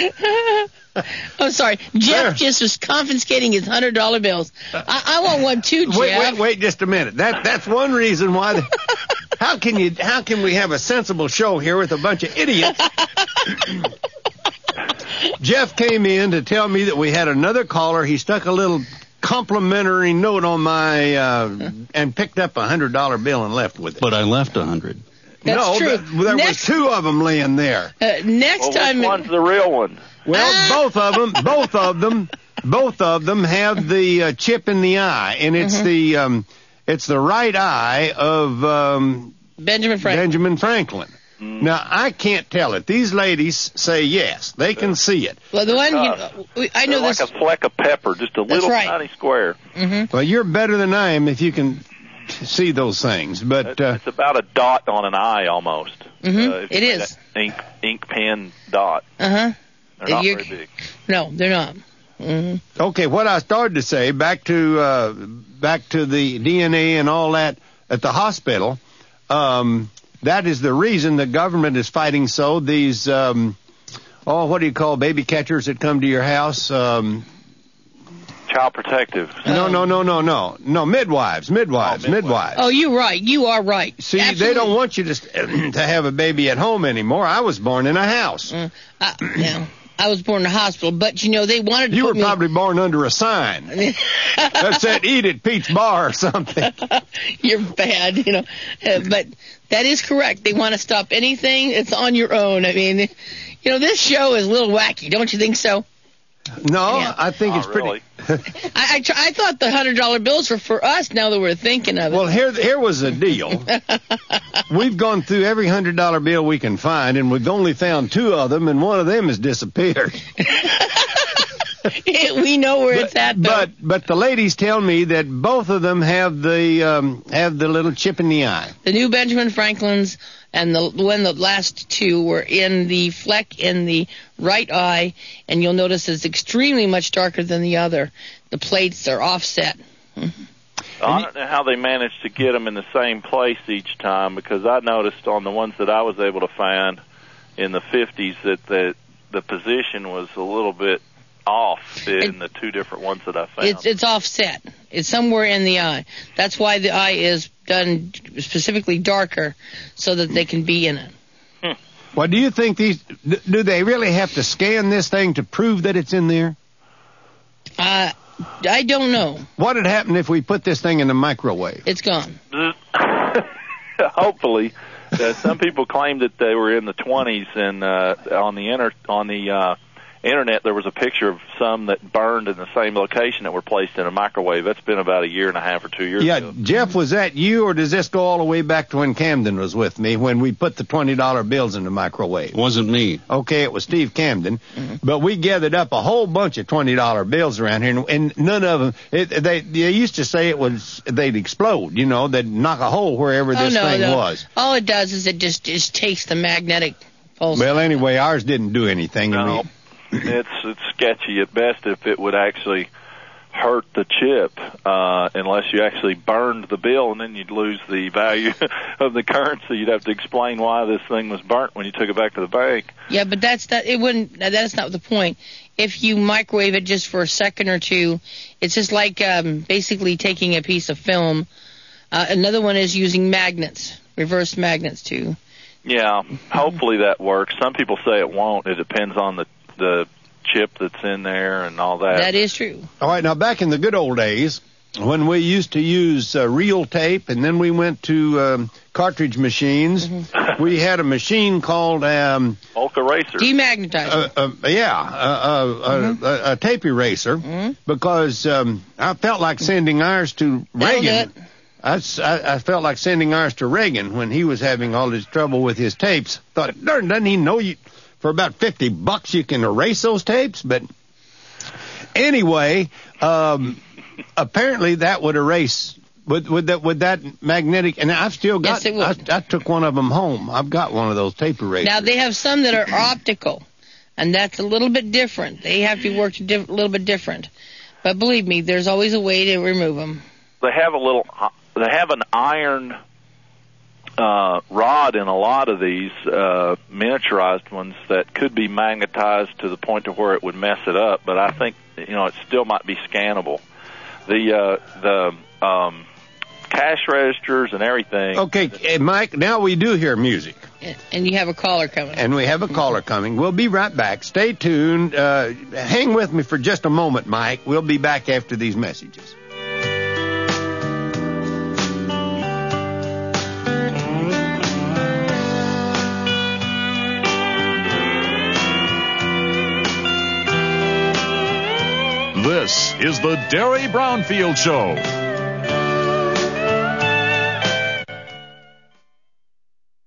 Oh, sorry. Jeff There. just was confiscating his one hundred dollar bills. I, I want one too, Jeff. Wait, wait, wait, just a minute. That that's one reason why. They, how can you? How can we have a sensible show here with a bunch of idiots? Jeff came in to tell me that we had another caller. He stuck a little complimentary note on my uh, and picked up a one hundred dollar bill and left with it. But I left a hundred. That's no, true. th- there Next- was two of them laying there. Uh, next Well, time. which one's the real one? Well, both of them, both of them, both of them have the uh, chip in the eye, and it's Mhm. the um, it's the right eye of um, Benjamin Franklin. Benjamin Franklin. Mm. Now, I can't tell it. These ladies say yes. They can see it. Well, the one, you know, we- I know They're this. like a fleck of pepper, just a little right. tiny square. Mm-hmm. Well, you're better than I am if you can see those things. But uh, It's about a dot on an eye almost. Mhm. Uh, if It you is. make that Ink, ink pen dot. Uh-huh. They're not You're- very big. No, they're not. Mm-hmm. okay, what I started to say, back to uh, back to the D N A and all that at the hospital, um, that is the reason the government is fighting so. These, um, oh, what do you call baby catchers that come to your house? Um, Child protective. no, no, no, no, no. No, midwives, midwives, midwives. Oh, you're right. You are right. See, Absolutely. they don't want you to to have a baby at home anymore. I was born in a house. Mm. Uh, yeah. I was born in a hospital, but, you know, they wanted to You put were me... probably born under a sign that said "Eat at Pete's Bar" or something. You're bad, you know. Uh, but that is correct. They want to stop anything. It's on your own. I mean, you know, this show is a little wacky. Don't you think so? No, Yeah. I think Not it's pretty. really. I, I, tr- I thought the one hundred dollar bills were for us now that we're thinking of it. Well, here here was the deal. We've gone through every hundred dollar bill we can find, and we've only found two of them, and one of them has disappeared. We know where it's at, though. But but the ladies tell me that both of them have the um, have the little chip in the eye. The new Benjamin Franklins and the when the last two were in the fleck in the right eye, and you'll notice it's extremely much darker than the other. The plates are offset. I don't know how they managed to get them in the same place each time, because I noticed on the ones that I was able to find in the fifties that the the position was a little bit off in the two different ones that I found. It's it's offset. It's somewhere in the eye. That's why the eye is done specifically darker, so that they can be in it. Well, do you think these do they really have to scan this thing to prove that it's in there? Uh, I don't know. What would happen if we put this thing in the microwave? It's gone. Hopefully. Uh, some people claimed that they were in the twenties, and uh, on the inter- on the uh, internet there was a picture of some that burned in the same location that were placed in a microwave. That's been about a year and a half or two years Yeah, ago. Jeff, was that you, or does this go all the way back to when Camden was with me, when we put the twenty dollar bills in the microwave? Wasn't me. Okay, it was Steve Camden. But we gathered up a whole bunch of twenty dollar bills around here, and, and none of them, it, they, they used to say it was, they'd explode, you know, they'd knock a hole wherever Oh, this no, thing no. was. All it does is it just, just takes the magnetic pulse. Well, anyway, ours didn't do anything. and No, we- it's it's sketchy at best if it would actually hurt the chip, uh, unless you actually burned the bill, and then you'd lose the value of the currency. You'd have to explain why this thing was burnt when you took it back to the bank. Yeah, but that's that. It wouldn't. That's not the point. If you microwave it just for a second or two, it's just like um, basically taking a piece of film. Uh, another one is using magnets, reverse magnets too. Yeah, hopefully that works. Some people say it won't. It depends on the the chip that's in there and all that. That is true. All right, now back in the good old days, when we used to use uh, reel tape, and then we went to um, cartridge machines, Mm-hmm. we had a machine called um, Bulk eraser. Demagnetizer. Uh, uh, yeah, uh, uh, Mm-hmm. uh, a, a tape eraser, Mm-hmm. because um, I felt like sending ours to That'll do Reagan. it. I, s- I- I felt like sending ours to Reagan when he was having all his trouble with his tapes. Thought, darn, doesn't he know you for about fifty bucks you can erase those tapes? But anyway, um, apparently that would erase. Would, would that would that magnetic? And I've still got. Yes, it would. I, I took one of them home. I've got one of those tape erasers. Now they have some that are optical, and that's a little bit different. They have to work a diff- little bit different. But believe me, there's always a way to remove them. They have a little. They have an iron uh, rod in a lot of these uh, miniaturized ones that could be magnetized to the point to where it would mess it up. But I think you know it still might be scannable. The uh, the um, cash registers and everything. Okay, hey, Mike, now we do hear music. And you have a caller coming. And we have a caller coming. We'll be right back. Stay tuned. Uh, hang with me for just a moment, Mike. We'll be back after these messages. This is the Derry Brownfield Show.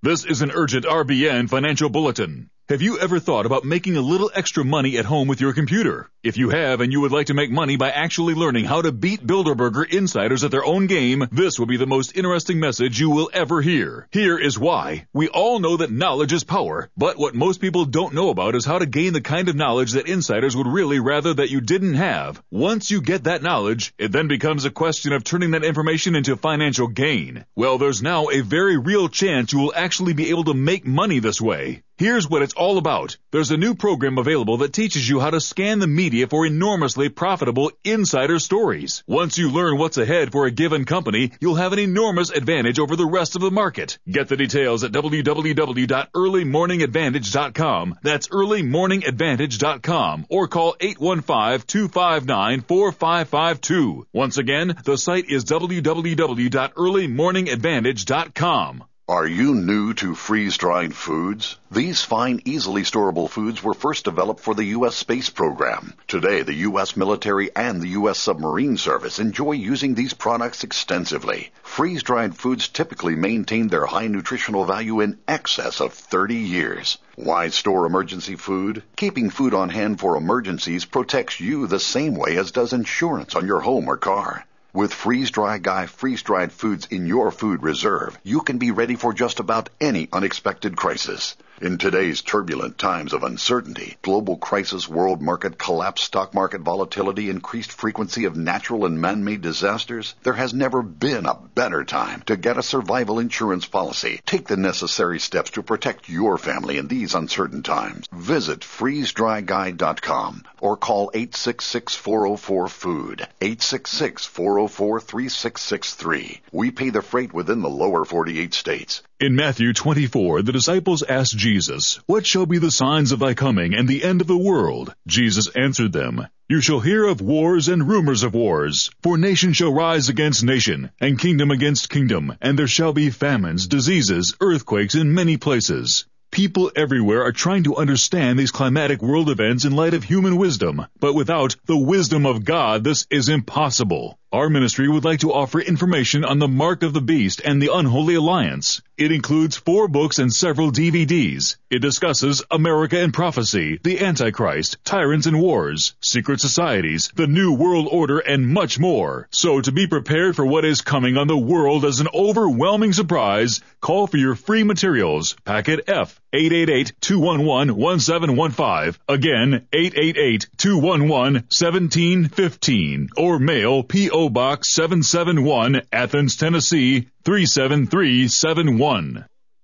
This is an urgent R B N financial bulletin. Have you ever thought about making a little extra money at home with your computer? If you have and you would like to make money by actually learning how to beat Bilderberger insiders at their own game, this will be the most interesting message you will ever hear. Here is why. We all know that knowledge is power, but what most people don't know about is how to gain the kind of knowledge that insiders would really rather that you didn't have. Once you get that knowledge, it then becomes a question of turning that information into financial gain. Well, there's now a very real chance you will actually be able to make money this way. Here's what it's all about. There's a new program available that teaches you how to scan the media for enormously profitable insider stories. Once you learn what's ahead for a given company, you'll have an enormous advantage over the rest of the market. Get the details at w w w dot early morning advantage dot com. That's early morning advantage dot com or call eight one five, two five nine, four five five two. Once again, the site is w w w dot early morning advantage dot com. Are you new to freeze-dried foods? These fine, easily storable foods were first developed for the U S space program. Today, the U S military and the U S submarine service enjoy using these products extensively. Freeze-dried foods typically maintain their high nutritional value in excess of thirty years. Why store emergency food? Keeping food on hand for emergencies protects you the same way as does insurance on your home or car. With Freeze-Dry Guy freeze-dried foods in your food reserve, you can be ready for just about any unexpected crisis. In today's turbulent times of uncertainty, global crisis, world market collapse, stock market volatility, increased frequency of natural and man-made disasters, there has never been a better time to get a survival insurance policy. Take the necessary steps to protect your family in these uncertain times. Visit freeze dry guy dot com or call eight six six, four oh four, food, eight six six, four oh four, three six six three. We pay the freight within the lower forty-eight states. In Matthew twenty-four, the disciples asked Jesus, "What shall be the signs of thy coming and the end of the world?" Jesus answered them, "You shall hear of wars and rumors of wars. For nation shall rise against nation, and kingdom against kingdom, and there shall be famines, diseases, earthquakes in many places." People everywhere are trying to understand these climatic world events in light of human wisdom, but without the wisdom of God, this is impossible. Our ministry would like to offer information on the Mark of the Beast and the Unholy Alliance. It includes four books and several D V Ds. It discusses America and Prophecy, the Antichrist, Tyrants and Wars, Secret Societies, the New World Order, and much more. So to be prepared for what is coming on the world as an overwhelming surprise, call for your free materials. Packet F, eight eight eight, two one one, one seven one five. Again, eight eight eight, two one one, one seven one five. Or mail P O Box seven seven one, Athens, Tennessee, three seven three seven one.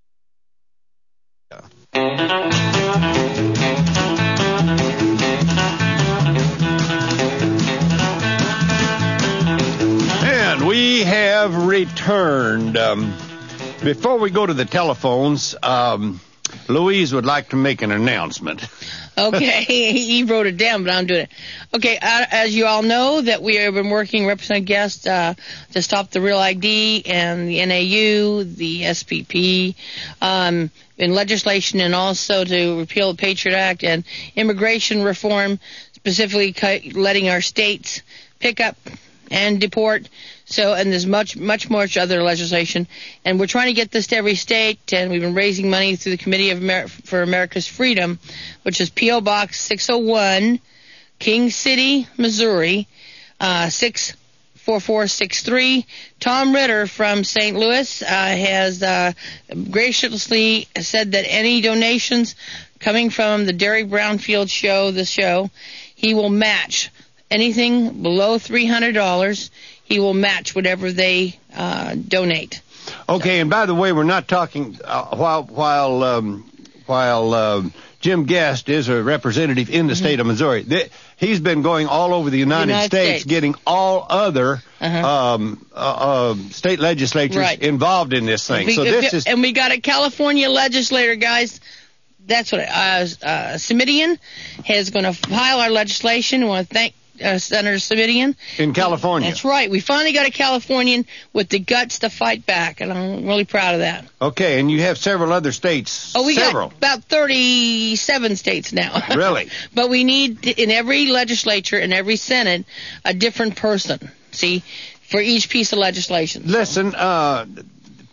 And we have returned. Um, before we go to the telephones, um, Louise would like to make an announcement. Okay, he wrote it down, but I'm doing it. Okay, uh, as you all know, that we have been working, Representative Guest, uh, to stop the Real I D and the N A U, the S P P, um, in legislation, and also to repeal the Patriot Act and immigration reform, specifically letting our states pick up and deport. So, and there's much, much more other legislation, and we're trying to get this to every state, and we've been raising money through the Committee of Amer- for America's Freedom, which is P O Box six oh one, King City, Missouri, uh, six four four six three. Tom Ritter from Saint Louis uh, has uh, graciously said that any donations coming from the Derry Brownfield show, the show, he will match anything below three hundred dollars. He will match whatever they uh, donate. Okay, and by the way, we're not talking uh, while while um, while uh, Jim Guest is a representative in the mm-hmm. state of Missouri. Th- he's been going all over the United, United States, States, getting all other uh-huh. um, uh, uh, state legislatures right. involved in this thing. We, so this is, and we got a California legislator, guys. That's what uh, uh, Simidian is going to file our legislation. We want to thank Uh, Senator Simidian. In California. That's right. We finally got a Californian with the guts to fight back, and I'm really proud of that. Okay, and you have several other states. Oh, we several. got about thirty-seven states now. Really? But we need, in every legislature, in every Senate, a different person, see, for each piece of legislation. Listen, uh,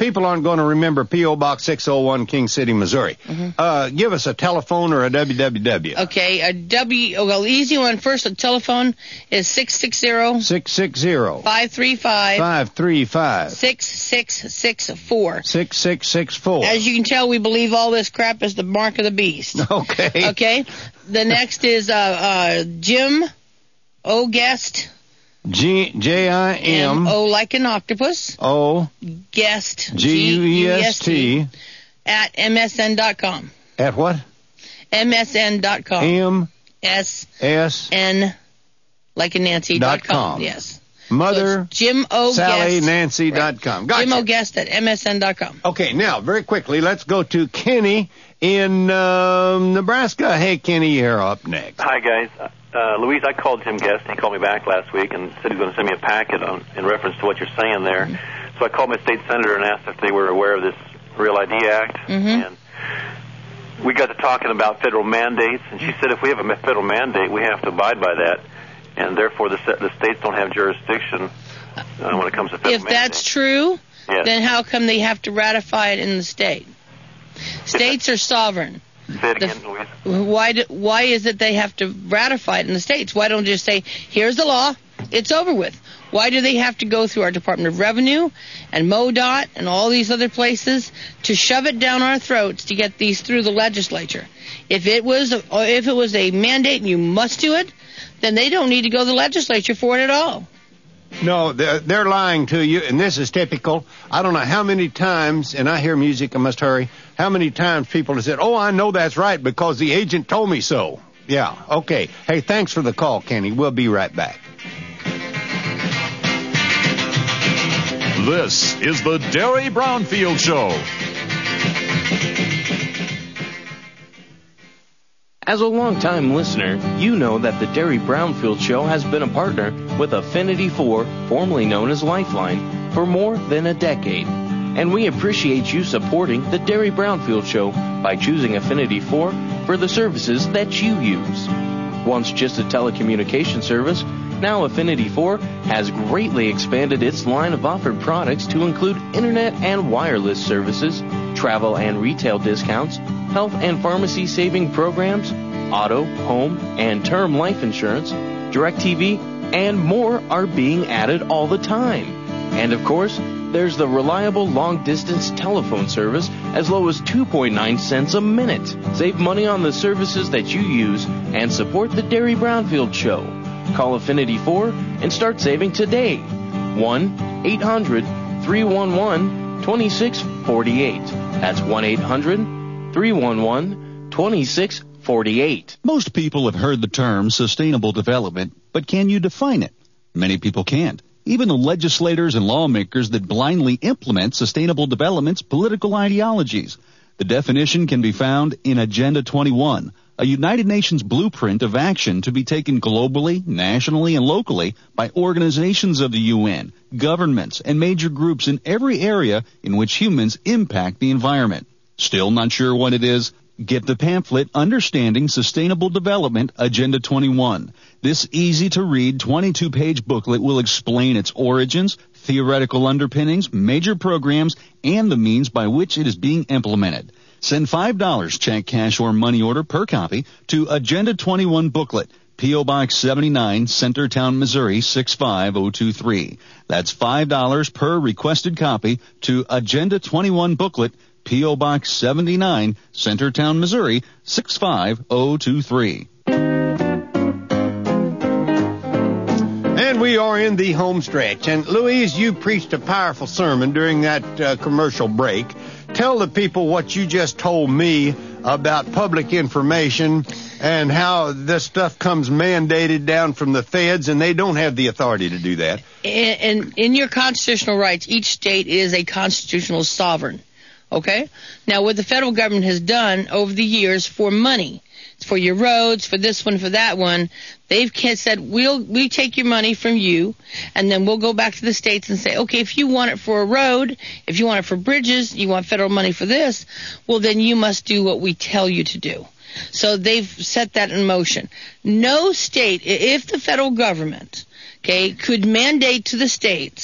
people aren't going to remember P O. Box six oh one, King City, Missouri. Mm-hmm. Uh, give us a telephone or a W W W. Okay, a W, oh, well, easy one first. The telephone is six six zero, six six zero, five three five, five three five, six six six four. six six six four. As you can tell, we believe all this crap is the mark of the beast. Okay. Okay. The next is uh, uh, Jim O. Guest. G J I M O like an octopus. O. Guest. G U E S T. At M S N dot com. At what? M S N dot com. M. S. S. N. Like a Nancy. Dot com. com. Yes. Mother. So Jim O. Sally Guest. Nancy dot com. Gotcha. Jim O. Guest at M S N dot com. Okay, now, very quickly, let's go to Kenny in um, Nebraska. Hey, Kenny, you're up next. Hi, guys. Uh, Louise, I called Jim Guest, and he called me back last week and said he was going to send me a packet on, in reference to what you're saying there. Mm-hmm. So I called my state senator and asked if they were aware of this Real I D Act. Mm-hmm. And we got to talking about federal mandates, and she said if we have a federal mandate, we have to abide by that, and therefore the, the states don't have jurisdiction uh, when it comes to federal If mandates. that's true, yes. then how come they have to ratify it in the state? States are sovereign. Say it again, Louise. Why do, why is it they have to ratify it in the states? Why don't they just say, here's the law, it's over with? Why do they have to go through our Department of Revenue and MoDOT and all these other places to shove it down our throats to get these through the legislature? If it was a, if it was a mandate and you must do it, then they don't need to go to the legislature for it at all. No, they're, they're lying to you, and this is typical. I don't know how many times, and I hear music, I must hurry, how many times people have said, oh, I know that's right because the agent told me so. Yeah, okay. Hey, thanks for the call, Kenny. We'll be right back. This is the Derry Brownfield Show. As a longtime listener, you know that the Derry Brownfield Show has been a partner with Affinity four, formerly known as Lifeline, for more than a decade. And we appreciate you supporting the Derry Brownfield Show by choosing Affinity four for the services that you use. Once just a telecommunication service, now Affinity four has greatly expanded its line of offered products to include internet and wireless services, travel and retail discounts, health and pharmacy saving programs, auto, home, and term life insurance, DirecTV, and more are being added all the time. And of course, there's the reliable long-distance telephone service as low as two point nine cents a minute. Save money on the services that you use and support the Derry Brownfield Show. Call Affinity four and start saving today. one eight hundred three one one two six four eight. That's one eight hundred three one one two six four eight. Most people have heard the term sustainable development, but can you define it? Many people can't. Even the legislators and lawmakers that blindly implement sustainable development's political ideologies. The definition can be found in Agenda twenty-one, a United Nations blueprint of action to be taken globally, nationally, and locally by organizations of the U N, governments, and major groups in every area in which humans impact the environment. Still not sure what it is? Get the pamphlet Understanding Sustainable Development, Agenda twenty-one. This easy-to-read twenty-two page booklet will explain its origins, theoretical underpinnings, major programs, and the means by which it is being implemented. Send five dollars check, cash, or money order per copy to Agenda twenty-one Booklet, P O. Box seventy-nine, Centertown, Missouri, six five zero two three. That's five dollars per requested copy to Agenda twenty-one Booklet, P O. Box seventy-nine, Centertown, Missouri, six five zero two three. And we are in the home stretch. And, Louise, you preached a powerful sermon during that uh, commercial break. Tell the people what you just told me about public information and how this stuff comes mandated down from the feds, and they don't have the authority to do that. And in your constitutional rights, each state is a constitutional sovereign. Okay? Now, what the federal government has done over the years for money, for your roads, for this one, for that one, they've said, we'll we take your money from you, and then we'll go back to the states and say, okay, if you want it for a road, if you want it for bridges, you want federal money for this, well, then you must do what we tell you to do. So they've set that in motion. No state, if the federal government, okay, could mandate to the states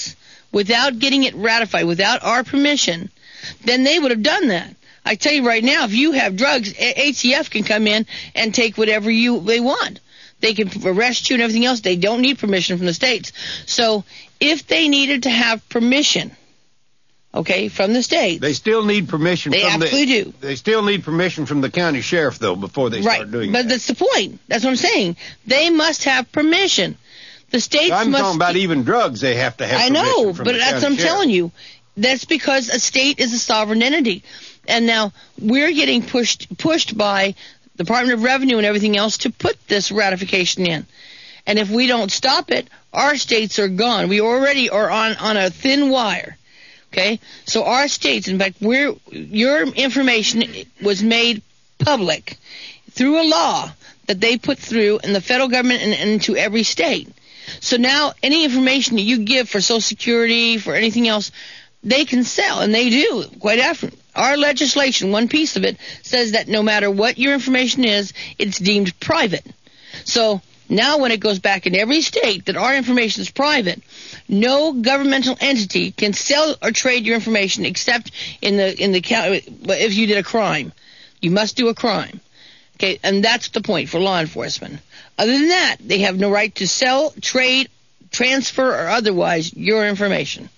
without getting it ratified, without our permission, then they would have done that. I tell you right now, if you have drugs, A T F can come in and take whatever you they want. They can arrest you and everything else. They don't need permission from the states. So if they needed to have permission, okay, from the states. They still need permission they from the... They absolutely do. They still need permission from the county sheriff, though, before they right. start doing but that. But that's the point. That's what I'm saying. They must have permission. The states I'm must... talking about even drugs, they have to have I permission know, from but the that's county what I'm sheriff. telling you. That's because a state is a sovereign entity. And now we're getting pushed pushed by the Department of Revenue and everything else to put this ratification in. And if we don't stop it, our states are gone. We already are on, on a thin wire. Okay? So our states, in fact, we're, your information was made public through a law that they put through in the federal government and, and into every state. So now any information that you give for Social Security, for anything else, they can sell, and they do, quite often. Our legislation, one piece of it, says that no matter what your information is, it's deemed private. So now when it goes back in every state that our information is private, no governmental entity can sell or trade your information except in the in the if you did a crime. You must do a crime. Okay, and that's the point for law enforcement. Other than that, they have no right to sell, trade, transfer, or otherwise your information.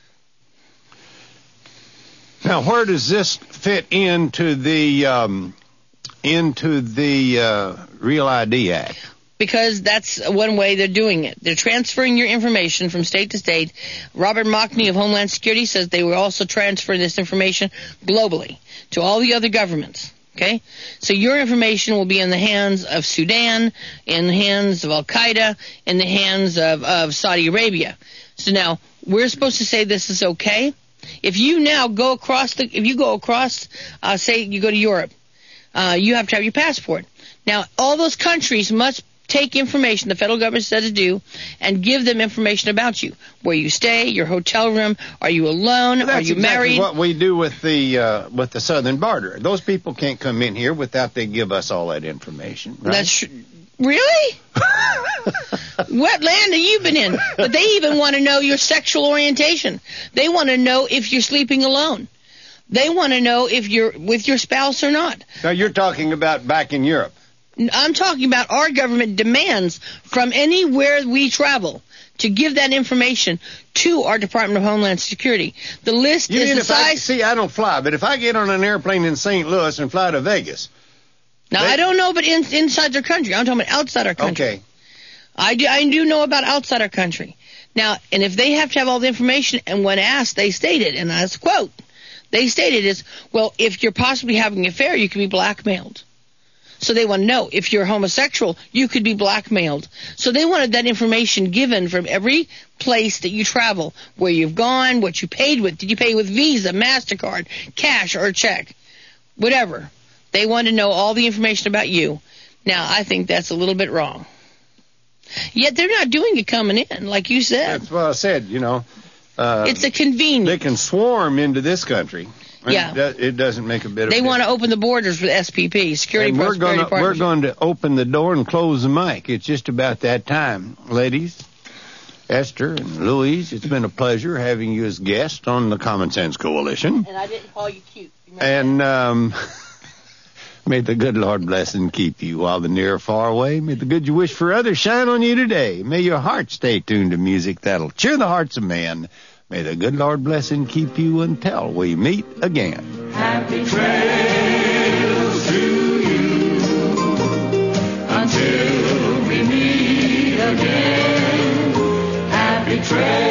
Now, where does this fit into the um, into the uh, Real I D Act? Because that's one way they're doing it. They're transferring your information from state to state. Robert Mockney of Homeland Security says they will also transfer this information globally to all the other governments. Okay? So your information will be in the hands of Sudan, in the hands of Al-Qaeda, in the hands of, of Saudi Arabia. So now, we're supposed to say this is okay? If you now go across the, if you go across, uh, say you go to Europe, uh, you have to have your passport. Now, all those countries must take information the federal government says to do and give them information about you. Where you stay, your hotel room, are you alone, Well, are you exactly married? What we do with the uh, with the southern border. Those people can't come in here without they give us all that information. Right? That's tr- really? What land have you been in? But they even want to know your sexual orientation. They want to know if you're sleeping alone. They want to know if you're with your spouse or not. Now, you're talking about back in Europe. I'm talking about our government demands from anywhere we travel to give that information to our Department of Homeland Security. The list You is mean the if I, size... see, I don't fly, but if I get on an airplane in Saint Louis and fly to Vegas... Now, they... I don't know, but in, inside their country. I'm talking about outside our country. Okay. I do, I do know about outside our country. Now, and if they have to have all the information, and when asked, they stated, and that's a quote, they stated is, well, if you're possibly having an affair, you can be blackmailed. So they want to know, if you're homosexual, you could be blackmailed. So they wanted that information given from every place that you travel, where you've gone, what you paid with. Did you pay with Visa, MasterCard, cash, or a check? Whatever. They want to know all the information about you. Now, I think that's a little bit wrong. Yet they're not doing it coming in, like you said. That's what I said, you know. Uh, it's a convenience. They can swarm into this country. Yeah. It, do, it doesn't make a bit of They difference. want to open the borders with S P P, Security and we're Prosperity gonna, Partnership. We're going to open the door and close the mic. It's just about that time. Ladies, Esther and Louise, it's been a pleasure having you as guests on the Common Sense Coalition. And I didn't call you cute. Remember And um, may the good Lord bless and keep you while the near are far away. May the good you wish for others shine on you today. May your heart stay tuned to music that'll cheer the hearts of men. May the good Lord bless and keep you until we meet again. Happy trails to you until we meet again. Happy trails.